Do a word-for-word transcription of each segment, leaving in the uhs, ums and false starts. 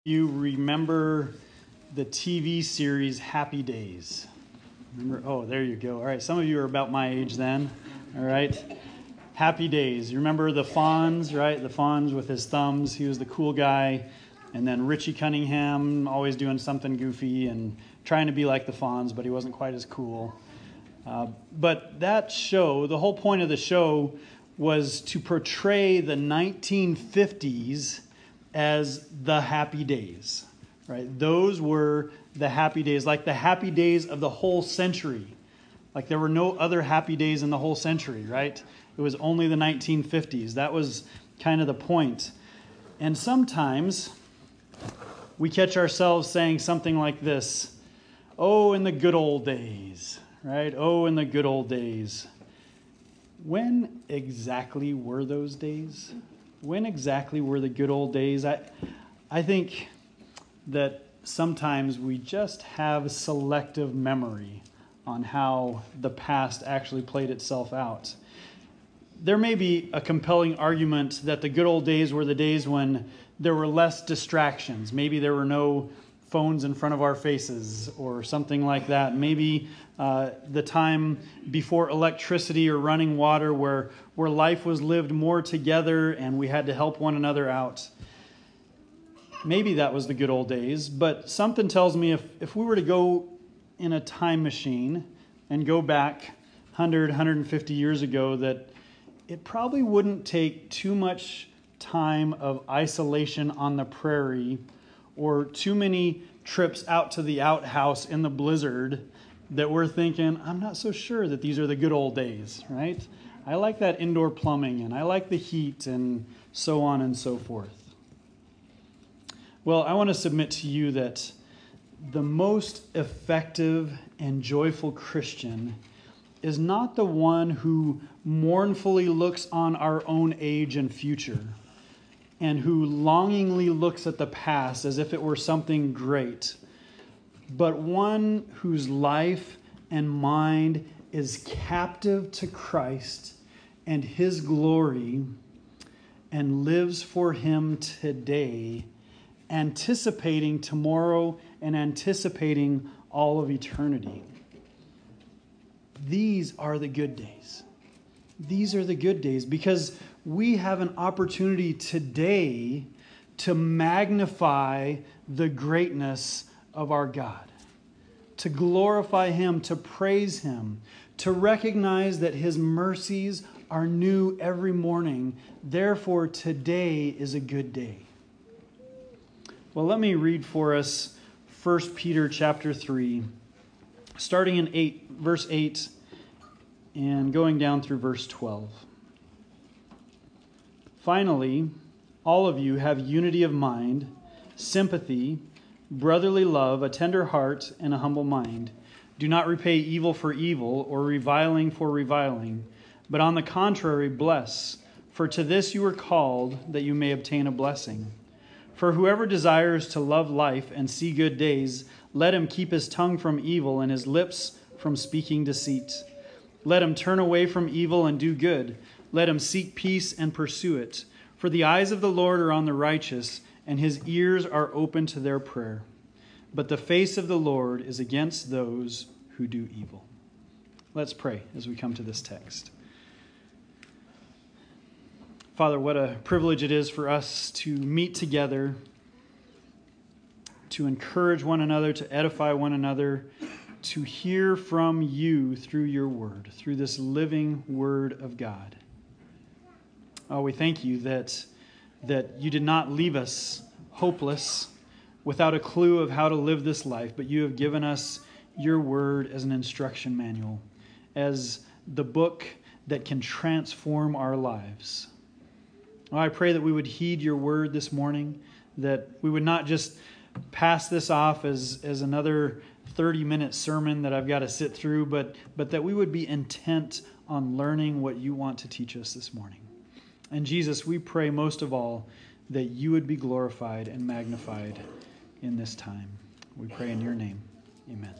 You remember the T V series Happy Days? Remember? Oh, there you go. All right, some of you are about my age then. All right. Happy Days. You remember the Fonz, right? The Fonz with his thumbs. He was the cool guy. And then Richie Cunningham, always doing something goofy and trying to be like the Fonz, but he wasn't quite as cool. Uh, but that show, the whole point of the show was to portray the nineteen fifties as the happy days, right? Those were the happy days, like the happy days of the whole century. Like there were no other happy days in the whole century, right? It was only the nineteen fifties. That was kind of the point. And sometimes we catch ourselves saying something like this: oh, in the good old days, right? Oh, in the good old days. When exactly were those days? When exactly were the good old days? I, I think that sometimes we just have selective memory on how the past actually played itself out. There may be a compelling argument that the good old days were the days when there were less distractions. Maybe there were no phones in front of our faces or something like that. Maybe uh, the time before electricity or running water where, where life was lived more together and we had to help one another out. Maybe that was the good old days, but something tells me if, if we were to go in a time machine and go back one hundred, one hundred fifty years ago, that it probably wouldn't take too much time of isolation on the prairie or too many trips out to the outhouse in the blizzard that we're thinking, I'm not so sure that these are the good old days, right? I like that indoor plumbing and I like the heat and so on and so forth. Well, I want to submit to you that the most effective and joyful Christian is not the one who mournfully looks on our own age and future, and who longingly looks at the past as if it were something great, but one whose life and mind is captive to Christ and His glory and lives for Him today, anticipating tomorrow and anticipating all of eternity. These are the good days. These are the good days because we have an opportunity today to magnify the greatness of our God, to glorify Him, to praise Him, to recognize that His mercies are new every morning. Therefore, today is a good day. Well, let me read for us First Peter chapter three, starting in eight, verse eight and going down through verse twelve. Finally, all of you have unity of mind, sympathy, brotherly love, a tender heart, and a humble mind. Do not repay evil for evil or reviling for reviling, but on the contrary, bless, for to this you were called, that you may obtain a blessing. For whoever desires to love life and see good days, let him keep his tongue from evil and his lips from speaking deceit. Let him turn away from evil and do good. Let him seek peace and pursue it. For the eyes of the Lord are on the righteous, and His ears are open to their prayer. But the face of the Lord is against those who do evil. Let's pray as we come to this text. Father, what a privilege it is for us to meet together, to encourage one another, to edify one another, to hear from You through Your word, through this living word of God. Oh, we thank You that, that You did not leave us hopeless without a clue of how to live this life, but You have given us Your word as an instruction manual, as the book that can transform our lives. Oh, I pray that we would heed Your word this morning, that we would not just pass this off as, as another thirty-minute sermon that I've got to sit through, but, but that we would be intent on learning what You want to teach us this morning. And Jesus, we pray most of all that You would be glorified and magnified in this time. We pray in Your name. Amen.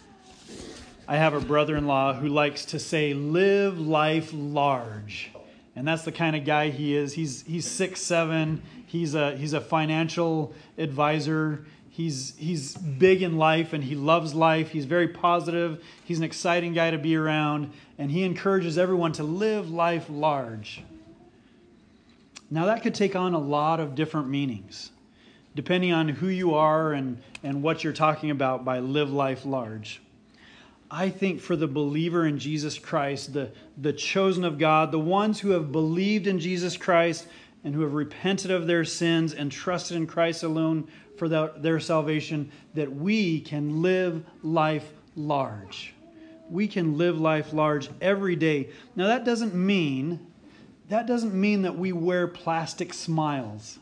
I have a brother-in-law who likes to say, live life large. And that's the kind of guy he is. He's he's six seven. He's a he's a financial advisor. He's he's big in life and he loves life. He's very positive. He's an exciting guy to be around, and he encourages everyone to live life large. Now that could take on a lot of different meanings, depending on who you are and, and what you're talking about by live life large. I think for the believer in Jesus Christ, the, the chosen of God, the ones who have believed in Jesus Christ and who have repented of their sins and trusted in Christ alone for the, their salvation, that we can live life large. We can live life large every day. Now that doesn't mean, that doesn't mean that we wear plastic smiles.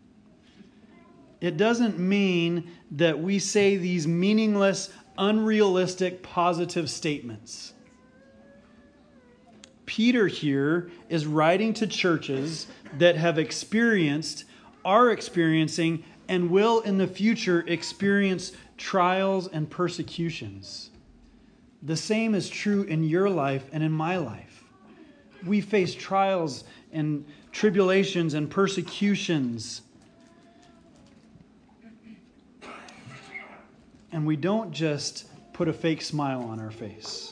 It doesn't mean that we say these meaningless, unrealistic, positive statements. Peter here is writing to churches that have experienced, are experiencing, and will in the future experience trials and persecutions. The same is true in your life and in my life. We face trials and tribulations and persecutions. And we don't just put a fake smile on our face.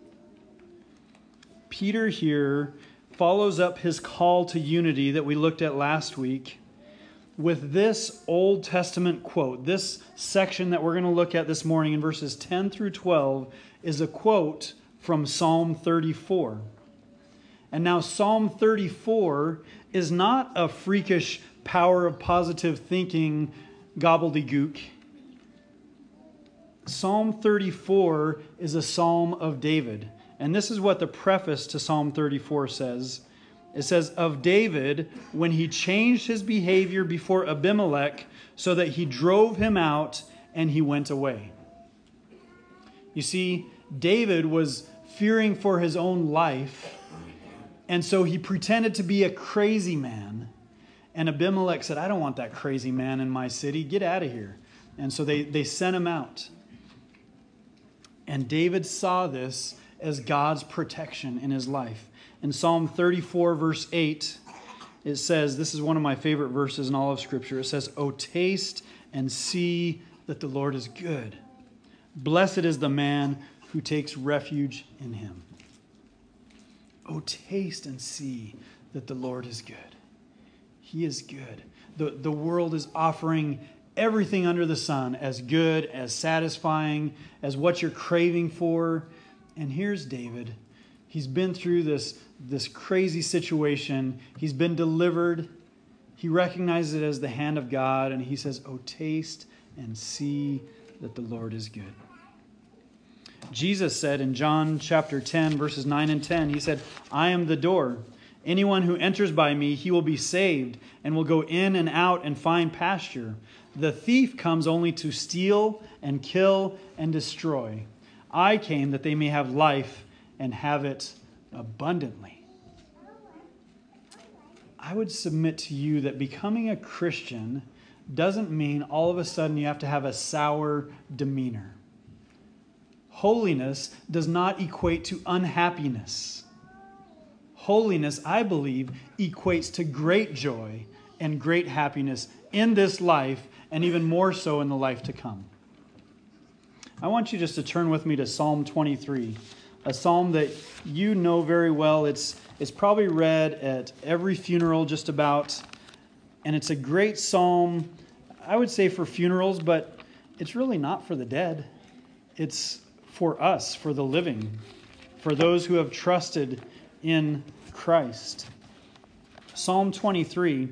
Peter here follows up his call to unity that we looked at last week with this Old Testament quote. This section that we're going to look at this morning in verses ten through twelve is a quote from Psalm thirty-four. And now Psalm thirty-four is not a freakish power of positive thinking gobbledygook. Psalm thirty-four is a psalm of David. And this is what the preface to Psalm thirty-four says. It says, of David, when he changed his behavior before Abimelech so that he drove him out and he went away. You see, David was fearing for his own life, and so he pretended to be a crazy man. And Abimelech said, I don't want that crazy man in my city. Get out of here. And so they, they sent him out. And David saw this as God's protection in his life. In Psalm thirty-four, verse eight, it says, this is one of my favorite verses in all of Scripture. It says, "O taste and see that the Lord is good. Blessed is the man who takes refuge in him." Oh, taste and see that the Lord is good. He is good. The, the world is offering everything under the sun as good, as satisfying, as what you're craving for. And here's David. He's been through this, this crazy situation. He's been delivered. He recognizes it as the hand of God, and he says, "Oh, taste and see that the Lord is good." Jesus said in John chapter ten, verses nine and ten, he said, "I am the door. Anyone who enters by me, he will be saved and will go in and out and find pasture. The thief comes only to steal and kill and destroy. I came that they may have life and have it abundantly." I would submit to you that becoming a Christian doesn't mean all of a sudden you have to have a sour demeanor. Holiness does not equate to unhappiness. Holiness, I believe, equates to great joy and great happiness in this life, and even more so in the life to come. I want you just to turn with me to Psalm twenty-three, a psalm that you know very well. It's, it's probably read at every funeral just about, and it's a great psalm, I would say, for funerals, but it's really not for the dead. It's for us, for the living, for those who have trusted in Christ. Psalm twenty-three,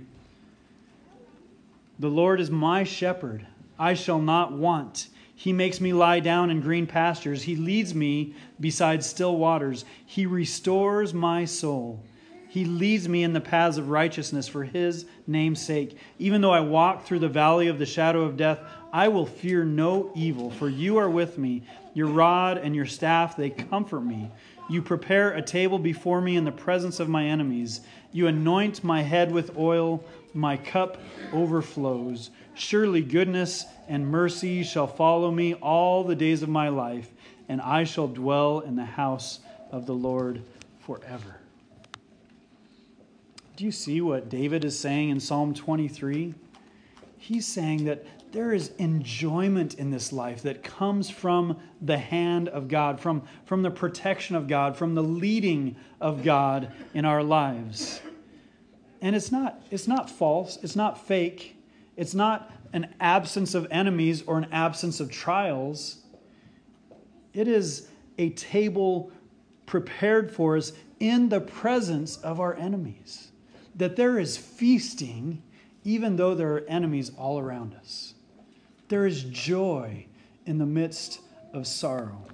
"The Lord is my shepherd, I shall not want. He makes me lie down in green pastures. He leads me beside still waters. He restores my soul. He leads me in the paths of righteousness for his name's sake. Even though I walk through the valley of the shadow of death, I will fear no evil, for you are with me. Your rod and your staff, they comfort me. You prepare a table before me in the presence of my enemies. You anoint my head with oil. My cup overflows. Surely goodness and mercy shall follow me all the days of my life, and I shall dwell in the house of the Lord forever." Do you see what David is saying in Psalm twenty-three? He's saying that there is enjoyment in this life that comes from the hand of God, from, from the protection of God, from the leading of God in our lives. And it's not, it's not false, it's not fake, it's not an absence of enemies or an absence of trials. It is a table prepared for us in the presence of our enemies. That there is feasting even though there are enemies all around us. There is joy in the midst of sorrow.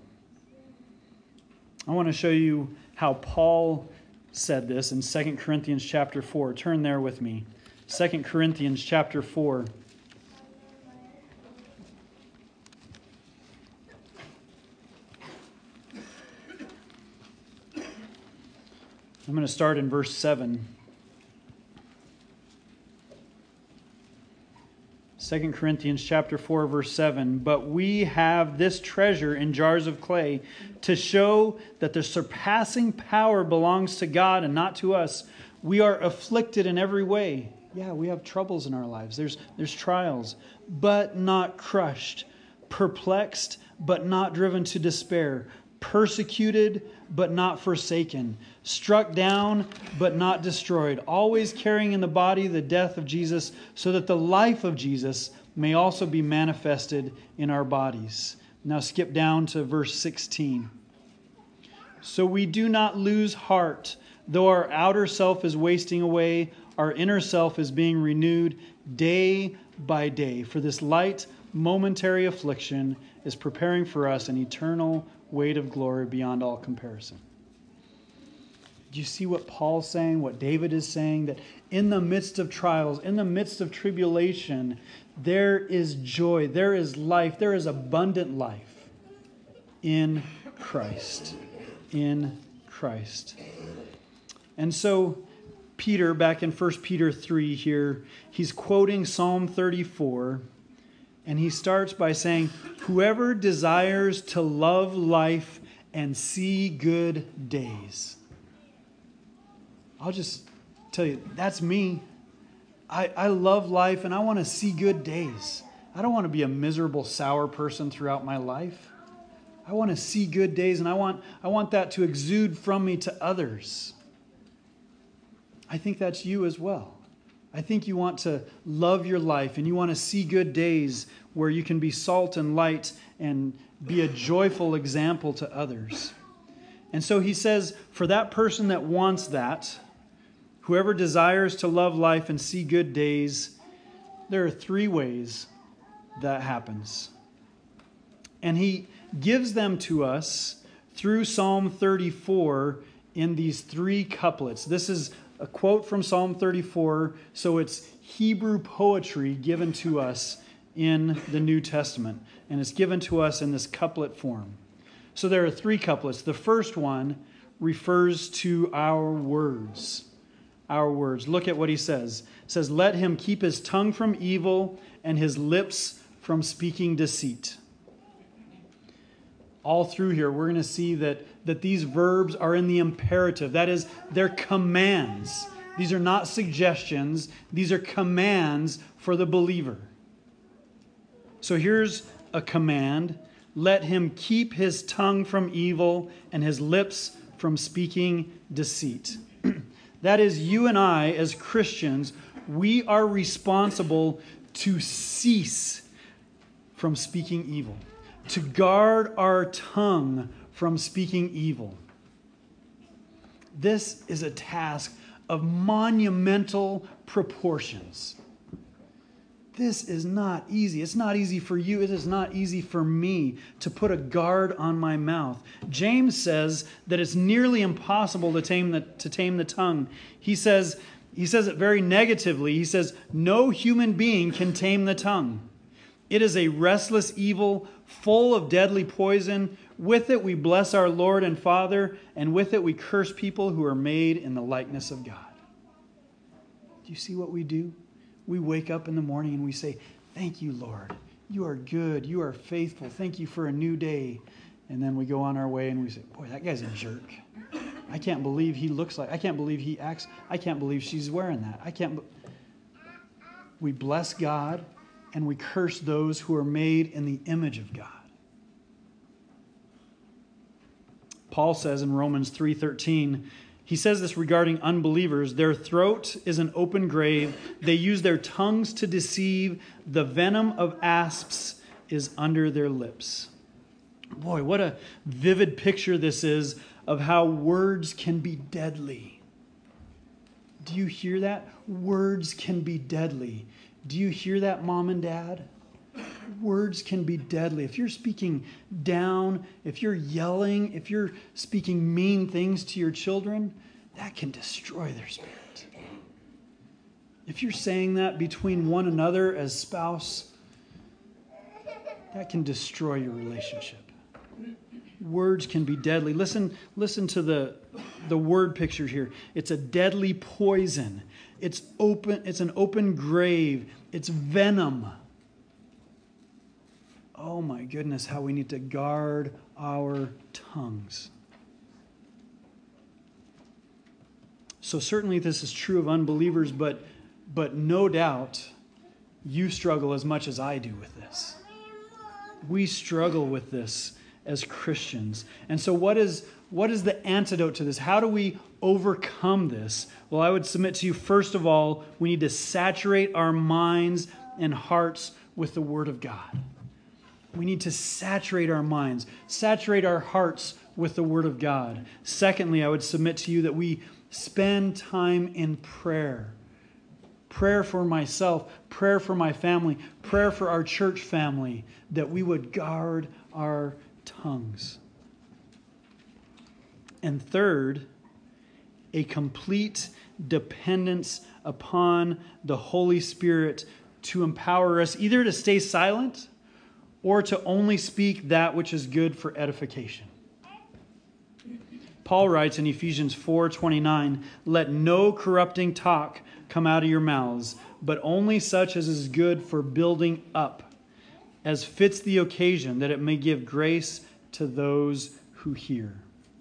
I want to show you how Paul said this in Second Corinthians chapter four. Turn there with me. Second Corinthians chapter four. I'm going to start in verse seven. Second Corinthians chapter four, verse seven. But we have this treasure in jars of clay to show that the surpassing power belongs to God and not to us. We are afflicted in every way. Yeah, we have troubles in our lives. There's, there's trials, but not crushed. Perplexed, but not driven to despair. Persecuted, but not forsaken. Struck down, but not destroyed. Always carrying in the body the death of Jesus, so that the life of Jesus may also be manifested in our bodies. Now skip down to verse sixteen. So we do not lose heart. Though our outer self is wasting away, our inner self is being renewed day by day. For this light, momentary affliction is preparing for us an eternal weight of glory beyond all comparison. Do you see what Paul's saying, what David is saying? That in the midst of trials, in the midst of tribulation, there is joy, there is life, there is abundant life in Christ. In Christ. And so Peter, back in First Peter three here, he's quoting Psalm thirty-four. And he starts by saying, whoever desires to love life and see good days. I'll just tell you, that's me. I, I love life and I want to see good days. I don't want to be a miserable, sour person throughout my life. I want to see good days, and I want, I want that to exude from me to others. I think that's you as well. I think you want to love your life and you want to see good days where you can be salt and light and be a joyful example to others. And so he says, for that person that wants that, whoever desires to love life and see good days, there are three ways that happens. And he gives them to us through Psalm thirty-four in these three couplets. This is a quote from Psalm thirty-four, so it's Hebrew poetry given to us in the New Testament, and it's given to us in this couplet form. So there are three couplets. The first one refers to our words. Our words. Look at what he says. It says, let him keep his tongue from evil and his lips from speaking deceit. All through here, we're going to see that, that these verbs are in the imperative. That is, they're commands. These are not suggestions. These are commands for the believer. So here's a command. Let him keep his tongue from evil and his lips from speaking deceit. That is, you and I, as Christians, we are responsible to cease from speaking evil, to guard our tongue from speaking evil. This is a task of monumental proportions. This is not easy. It's not easy for you. It is not easy for me to put a guard on my mouth. James says that it's nearly impossible to tame the, to tame the tongue. He says, he says it very negatively. He says, no human being can tame the tongue. It is a restless evil, full of deadly poison. With it we bless our Lord and Father, and with it we curse people who are made in the likeness of God. Do you see what we do? We wake up in the morning and we say, thank you, Lord. You are good. You are faithful. Thank you for a new day. And then we go on our way and we say, boy, that guy's a jerk. I can't believe he looks like, I can't believe he acts, I can't believe she's wearing that. I can't. Be-. We bless God and we curse those who are made in the image of God. Paul says in Romans three thirteen, he says this regarding unbelievers, their throat is an open grave. They use their tongues to deceive. The venom of asps is under their lips. Boy, what a vivid picture this is of how words can be deadly. Do you hear that? Words can be deadly. Do you hear that, mom and dad? Words can be deadly. If you're speaking down, if you're yelling, if you're speaking mean things to your children, that can destroy their spirit. If you're saying that between one another as spouse, that can destroy your relationship. Words can be deadly. Listen, listen to the, the word picture here. It's a deadly poison. It's open, it's an open grave. It's venom. Oh my goodness, how we need to guard our tongues. So certainly this is true of unbelievers, but, but no doubt you struggle as much as I do with this. We struggle with this as Christians. And so what is, what is the antidote to this? How do we overcome this? Well, I would submit to you, first of all, we need to saturate our minds and hearts with the Word of God. We need to saturate our minds, saturate our hearts with the Word of God. Secondly, I would submit to you that we spend time in prayer. Prayer for myself, prayer for my family, prayer for our church family, that we would guard our tongues. And third, a complete dependence upon the Holy Spirit to empower us either to stay silent or to only speak that which is good for edification. Paul writes in Ephesians four twenty-nine, "Let no corrupting talk come out of your mouths, but only such as is good for building up, as fits the occasion, that it may give grace to those who hear."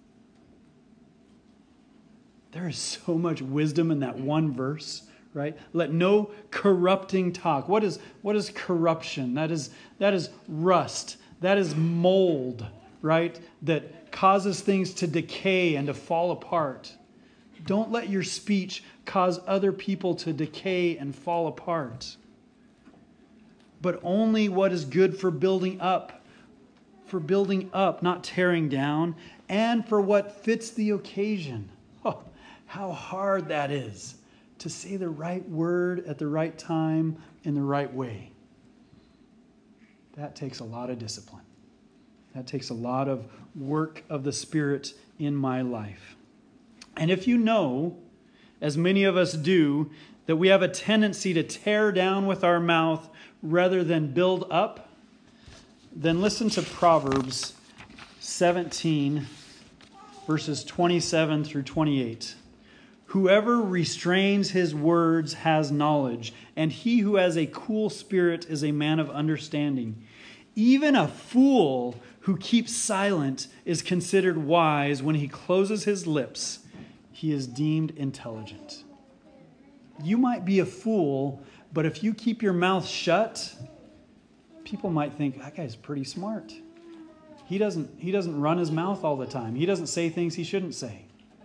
There is so much wisdom in that one verse. Right? Let no corrupting talk. What is, what is corruption? That is, that is rust. That is mold, right? That causes things to decay and to fall apart. Don't let your speech cause other people to decay and fall apart. But only what is good for building up. For building up, not tearing down. And for what fits the occasion. Oh, how hard that is. To say the right word at the right time in the right way. That takes a lot of discipline. That takes a lot of work of the Spirit in my life. And if you know, as many of us do, that we have a tendency to tear down with our mouth rather than build up, then listen to Proverbs seventeen, verses twenty-seven through twenty-eight. "Whoever restrains his words has knowledge, and he who has a cool spirit is a man of understanding. Even a fool who keeps silent is considered wise. When he closes his lips, he is deemed intelligent." You might be a fool, but if you keep your mouth shut, people might think, that guy's pretty smart. He doesn't, he doesn't run his mouth all the time. He doesn't say things he shouldn't say.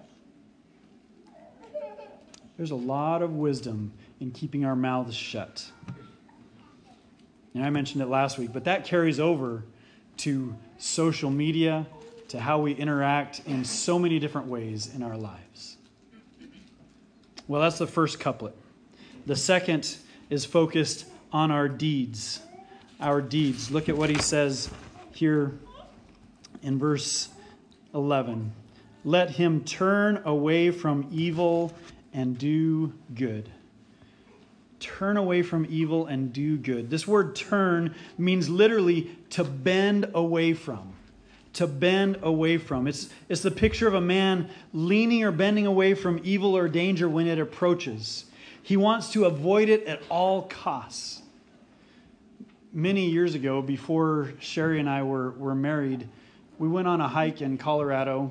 There's a lot of wisdom in keeping our mouths shut. And I mentioned it last week, but that carries over to social media, to how we interact in so many different ways in our lives. Well, that's the first couplet. The second is focused on our deeds. Our deeds. Look at what he says here in verse eleven. "Let him turn away from evil and do good." Turn away from evil and do good. This word turn means literally to bend away from. To bend away from. It's, it's the picture of a man leaning or bending away from evil or danger when it approaches. He wants to avoid it at all costs. Many years ago, before Sherry and I were, were married, we went on a hike in Colorado,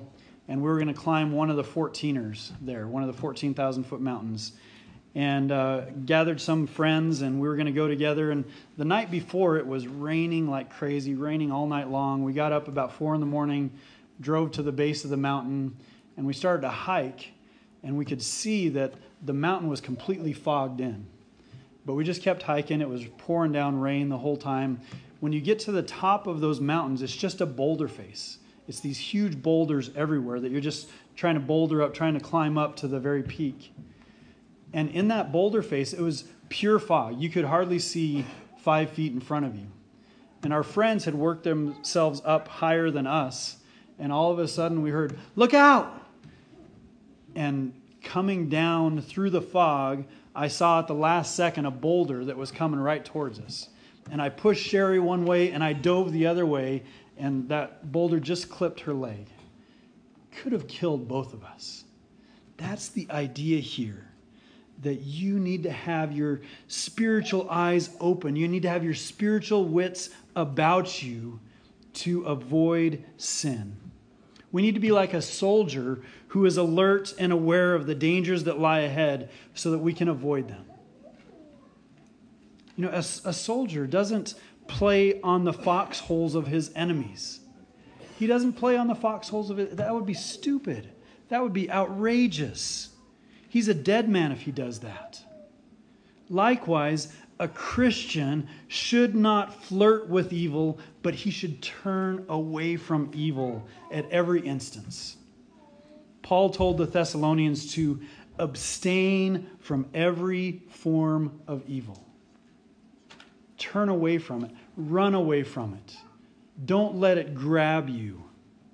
and we were going to climb one of the fourteeners there, one of the fourteen thousand foot mountains. And uh, gathered some friends, and we were going to go together. And the night before, it was raining like crazy, raining all night long. We got up about four in the morning, drove to the base of the mountain, and we started to hike. And we could see that the mountain was completely fogged in. But we just kept hiking. It was pouring down rain the whole time. When you get to the top of those mountains, it's just a boulder face. It's these huge boulders everywhere that you're just trying to boulder up, trying to climb up to the very peak. And in that boulder face, it was pure fog. You could hardly see five feet in front of you. And our friends had worked themselves up higher than us. And all of a sudden we heard, "Look out!" And coming down through the fog, I saw at the last second a boulder that was coming right towards us. And I pushed Sherry one way and I dove the other way. And that boulder just clipped her leg. Could have killed both of us. That's the idea here. That you need to have your spiritual eyes open. You need to have your spiritual wits about you to avoid sin. We need to be like a soldier who is alert and aware of the dangers that lie ahead so that we can avoid them. You know, a, a soldier doesn't play on the foxholes of his enemies. He doesn't play on the foxholes of it. That would be stupid. That would be outrageous. He's a dead man if he does that. Likewise, a Christian should not flirt with evil, but he should turn away from evil at every instance. Paul told the Thessalonians to abstain from every form of evil. Turn away from it. Run away from it. Don't let it grab you.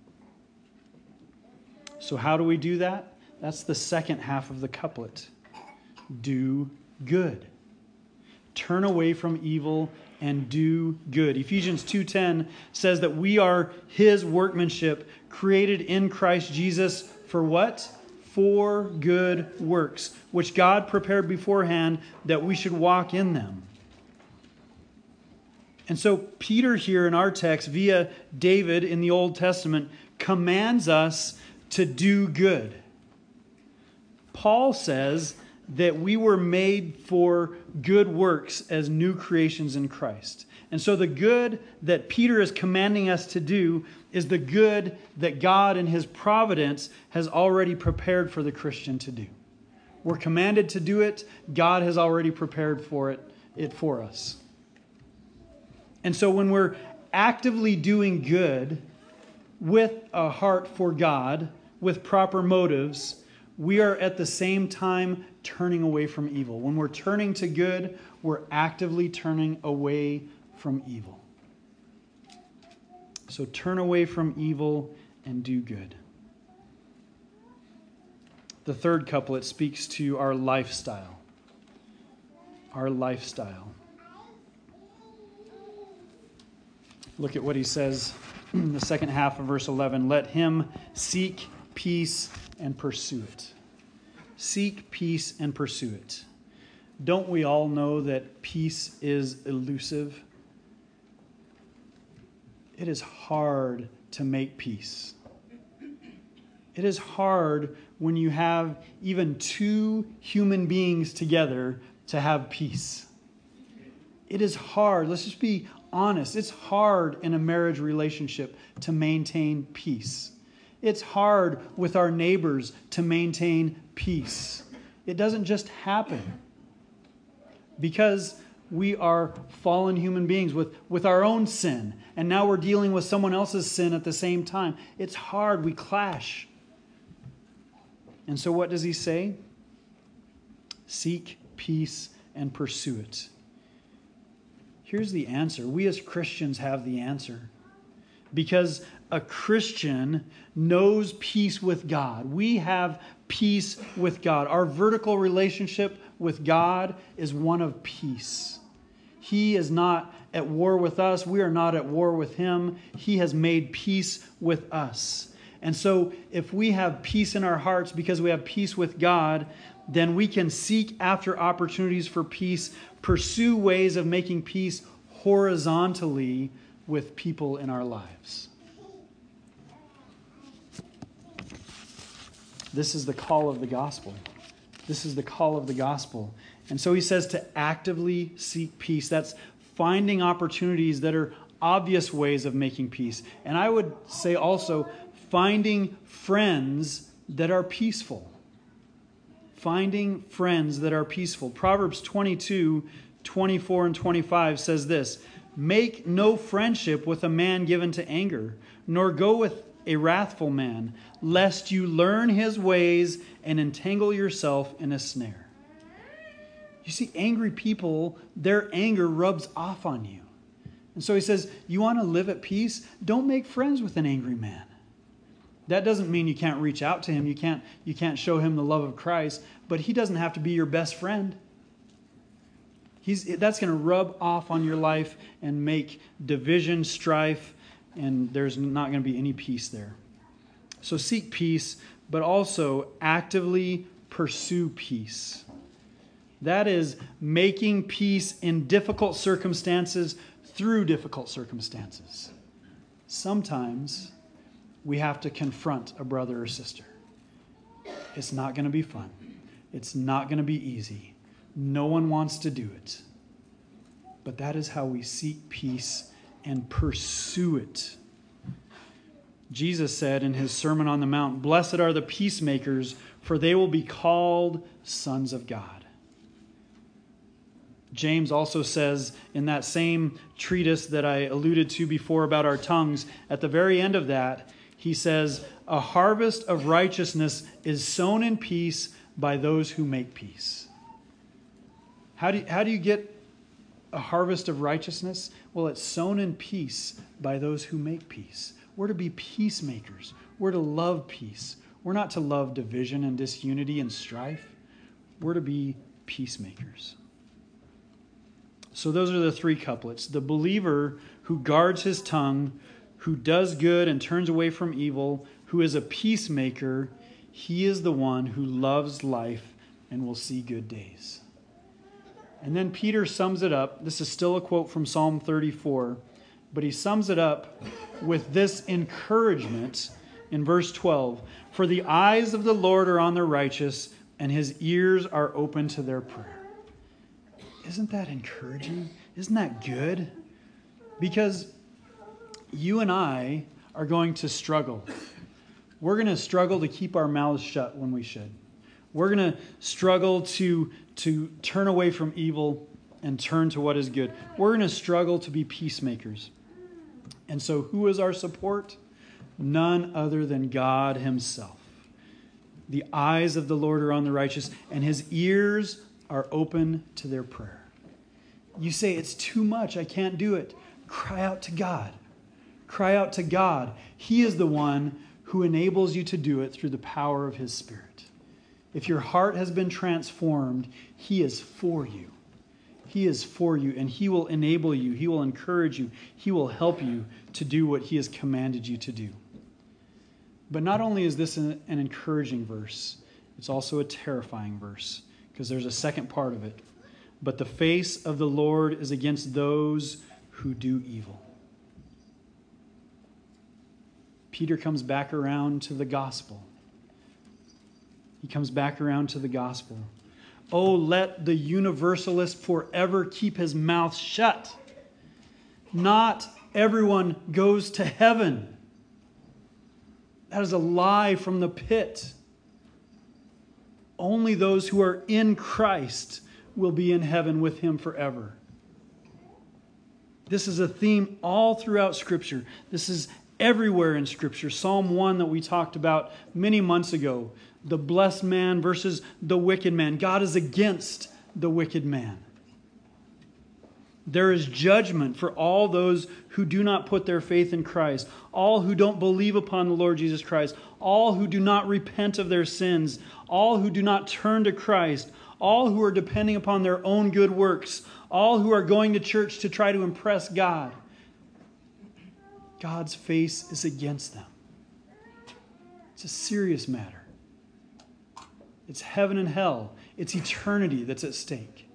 So how do we do that? That's the second half of the couplet. Do good. Turn away from evil and do good. Ephesians two ten says that we are His workmanship, created in Christ Jesus for what? For good works, which God prepared beforehand that we should walk in them. And so Peter here in our text, via David in the Old Testament, commands us to do good. Paul says that we were made for good works as new creations in Christ. And so the good that Peter is commanding us to do is the good that God in His providence has already prepared for the Christian to do. We're commanded to do it. God has already prepared for it, it for us. And so when we're actively doing good with a heart for God, with proper motives, we are at the same time turning away from evil. When we're turning to good, we're actively turning away from evil. So turn away from evil and do good. The third couplet speaks to our lifestyle. Our lifestyle. Look at what he says in the second half of verse eleven. Let him seek peace and pursue it. Seek peace and pursue it. Don't we all know that peace is elusive? It is hard to make peace. It is hard when you have even two human beings together to have peace. It is hard. Let's just be honest. It's hard in a marriage relationship to maintain peace. It's hard with our neighbors to maintain peace. It doesn't just happen because we are fallen human beings with, with our own sin. And now we're dealing with someone else's sin at the same time. It's hard. We clash. And so what does he say? Seek peace and pursue it. Here's the answer. We as Christians have the answer. Because a Christian knows peace with God. We have peace with God. Our vertical relationship with God is one of peace. He is not at war with us. We are not at war with Him. He has made peace with us. And so if we have peace in our hearts because we have peace with God, then we can seek after opportunities for peace, pursue ways of making peace horizontally with people in our lives. this is the call of the gospel. This is the call of the gospel. And so he says to actively seek peace. That's finding opportunities that are obvious ways of making peace. And I would say also finding friends that are peaceful. Finding friends that are peaceful. Proverbs twenty-two, twenty-four and twenty-five says this, "Make no friendship with a man given to anger, nor go with a wrathful man, lest you learn his ways and entangle yourself in a snare." You see, angry people, their anger rubs off on you. And so he says, you want to live at peace? Don't make friends with an angry man. That doesn't mean you can't reach out to him. You can't, you can't show him the love of Christ, but he doesn't have to be your best friend. He's, that's going to rub off on your life and make division, strife, and there's not going to be any peace there. So seek peace, but also actively pursue peace. That is making peace in difficult circumstances through difficult circumstances. Sometimes we have to confront a brother or sister. It's not going to be fun. It's not going to be easy. No one wants to do it. But that is how we seek peace and pursue it. Jesus said in his Sermon on the Mount, "Blessed are the peacemakers, for they will be called sons of God." James also says in that same treatise that I alluded to before about our tongues, at the very end of that, he says, "A harvest of righteousness is sown in peace by those who make peace." How do you, how do you get a harvest of righteousness? Well, it's sown in peace by those who make peace. We're to be peacemakers. We're to love peace. We're not to love division and disunity and strife. We're to be peacemakers. So those are the three couplets. The believer who guards his tongue, who does good and turns away from evil, who is a peacemaker, he is the one who loves life and will see good days. And then Peter sums it up. This is still a quote from Psalm thirty-four, but he sums it up with this encouragement in verse twelve. "For the eyes of the Lord are on the righteous, and his ears are open to their prayer." Isn't that encouraging? Isn't that good? Because you and I are going to struggle. We're going to struggle to keep our mouths shut when we should. We're going to struggle to, to turn away from evil and turn to what is good. We're going to struggle to be peacemakers. And so who is our support? None other than God himself. The eyes of the Lord are on the righteous, and his ears are open to their prayer. You say, it's too much, I can't do it. Cry out to God. Cry out to God. He is the one who enables you to do it through the power of his Spirit. If your heart has been transformed, he is for you. He is for you, and he will enable you. He will encourage you. He will help you to do what he has commanded you to do. But not only is this an, an encouraging verse, it's also a terrifying verse, because there's a second part of it. But the face of the Lord is against those who do evil. Peter comes back around to the gospel. He comes back around to the gospel. Oh, let the universalist forever keep his mouth shut. Not everyone goes to heaven. That is a lie from the pit. Only those who are in Christ will be in heaven with him forever. This is a theme all throughout Scripture. This is everywhere in Scripture. Psalm one that we talked about many months ago. The blessed man versus the wicked man. God is against the wicked man. There is judgment for all those who do not put their faith in Christ. All who don't believe upon the Lord Jesus Christ. All who do not repent of their sins. All who do not turn to Christ. All who are depending upon their own good works. All who are going to church to try to impress God. God's face is against them. It's a serious matter. It's heaven and hell. It's eternity that's at stake.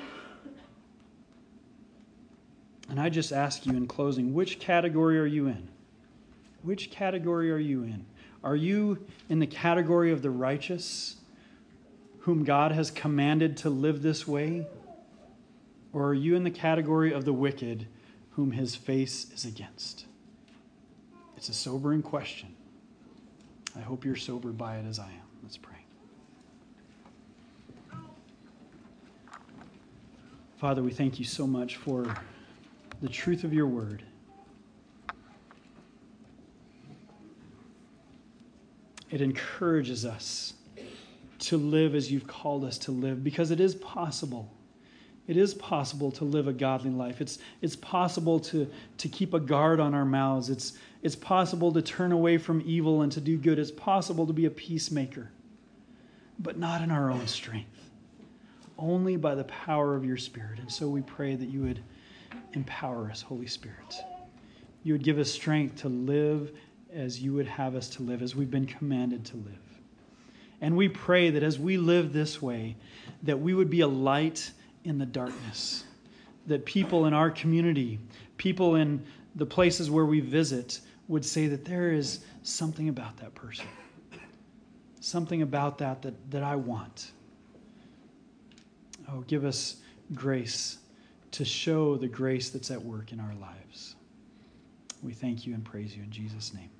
And I just ask you in closing, which category are you in? Which category are you in? Are you in the category of the righteous, whom God has commanded to live this way? Or are you in the category of the wicked, whom his face is against? It's a sobering question. I hope you're sobered by it as I am. Let's pray. Father, we thank you so much for the truth of your word. It encourages us to live as you've called us to live, because it is possible. It is possible to live a godly life. It's, it's possible to, to keep a guard on our mouths. It's, it's possible to turn away from evil and to do good. It's possible to be a peacemaker, but not in our own strength, only by the power of your Spirit. And so we pray that you would empower us, Holy Spirit. You would give us strength to live as you would have us to live, as we've been commanded to live. And we pray that as we live this way, that we would be a light in the darkness, that people in our community, people in the places where we visit, would say that there is something about that person, something about that that, that I want. Oh, give us grace to show the grace that's at work in our lives. We thank you and praise you in Jesus' name.